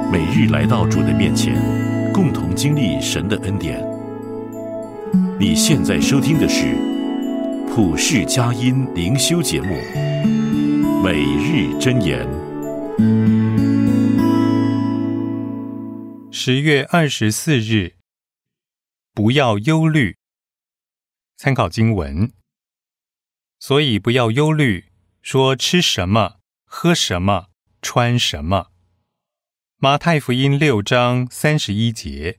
每日来到主的面前，共同经历神的恩典。你现在收听的是普世佳音灵修节目《每日箴言》。 10月24日，不要忧虑。参考经文，所以不要忧虑，说吃什么、喝什么、穿什么。马太福音6章31节。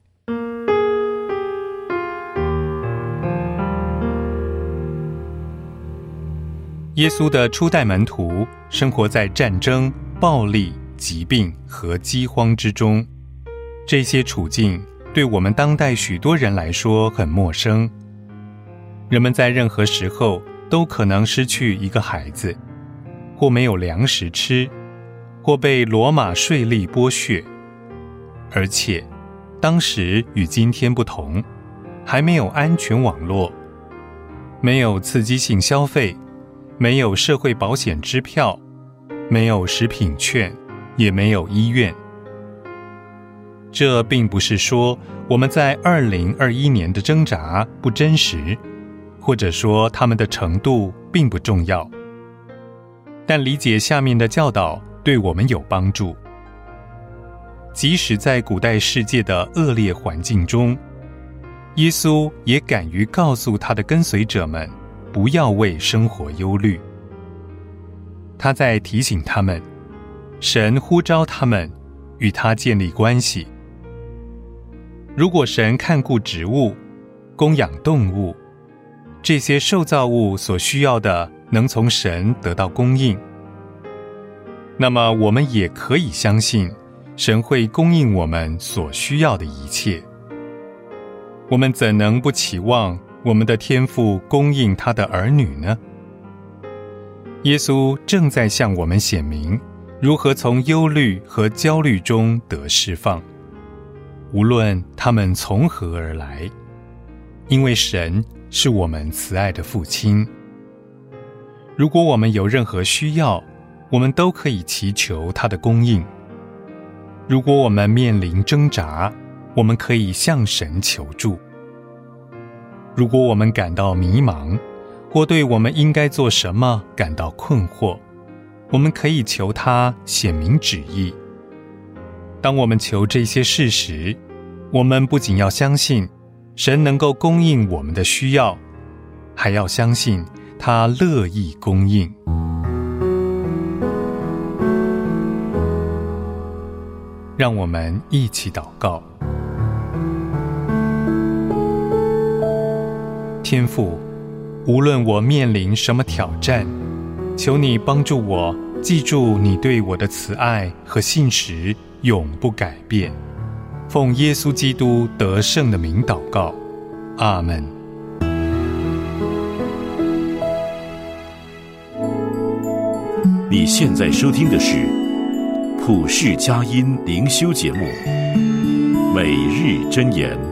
耶稣的初代门徒生活在战争、暴力、疾病和饥荒之中，这些处境对我们当代许多人来说很陌生。人们在任何时候都可能失去一个孩子，或没有粮食吃，或被罗马税吏剥削。而且当时与今天不同，还没有安全网络，没有刺激性消费，没有社会保险支票，没有食品券，也没有医院。这并不是说我们在2021年的挣扎不真实，或者说他们的程度并不重要。但理解下面的教导对我们有帮助。即使在古代世界的恶劣环境中，耶稣也敢于告诉他的跟随者们，不要为生活忧虑。他在提醒他们，神呼召他们与他建立关系。如果神看顾植物、供养动物，这些受造物所需要的能从神得到供应，那么我们也可以相信神会供应我们所需要的一切。我们怎能不期望我们的天父供应他的儿女呢？耶稣正在向我们显明如何从忧虑和焦虑中得释放，无论他们从何而来，因为神是我们慈爱的父亲。如果我们有任何需要，我们都可以祈求他的供应。如果我们面临挣扎，我们可以向神求助。如果我们感到迷茫，或对我们应该做什么感到困惑，我们可以求他显明旨意。当我们求这些事时，我们不仅要相信神能够供应我们的需要，还要相信他乐意供应。让我们一起祷告。天父，无论我面临什么挑战，求你帮助我记住你对我的慈爱和信实永不改变。奉耶稣基督得胜的名祷告，阿们。 你现在收听的是普世佳音灵修节目《每日箴言》。